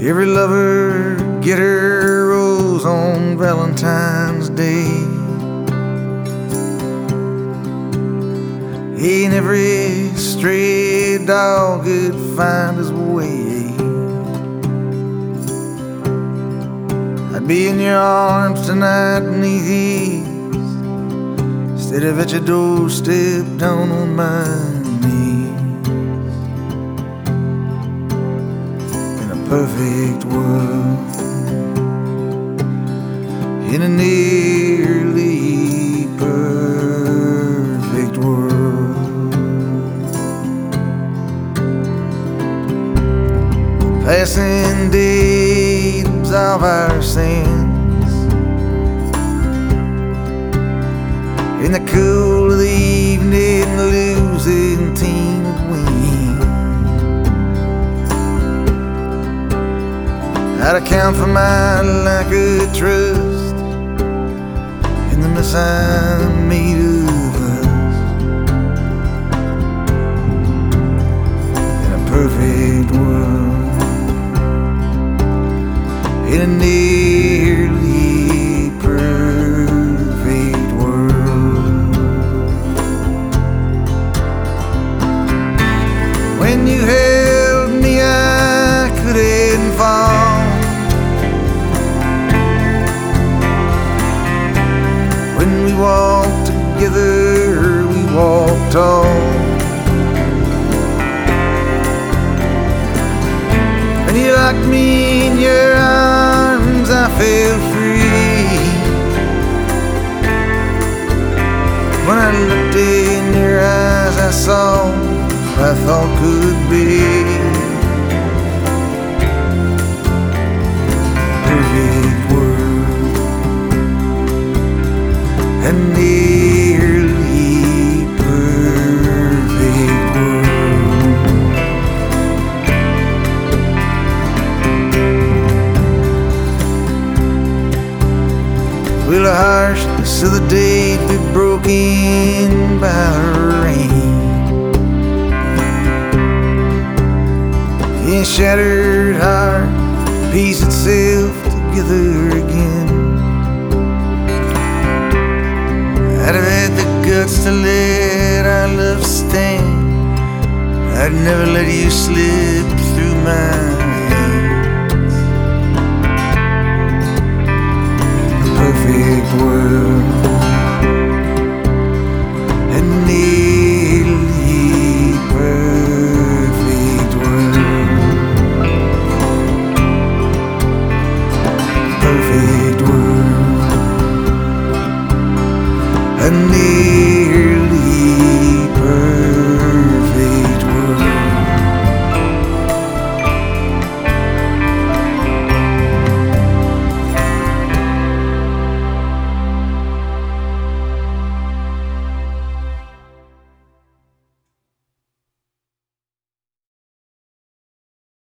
Every lover get her rose on Valentine's Day. And every stray dog could find his way. I'd be in your arms tonight beneath these, instead of at your doorstep down on my knees. In a perfect world, in a nearly perfect world, passing day to absolve our sins. In the cool of the evening, losing team would win. I'd account for my lack of trust in the mess I made of us. In a perfect world, in a nearly perfect world. When you held me, I couldn't fall. When we walked together, we walked tall. When you locked me in your arms, I felt free. When I looked in your eyes, I saw what I thought could be. Perfect world, a nearly perfect world. Well, the harshness of the day be broken by the rain. A shattered heart piece itself together again. I'd have had the guts to let our love stand. I'd never let you slip through my hands. Perfect world,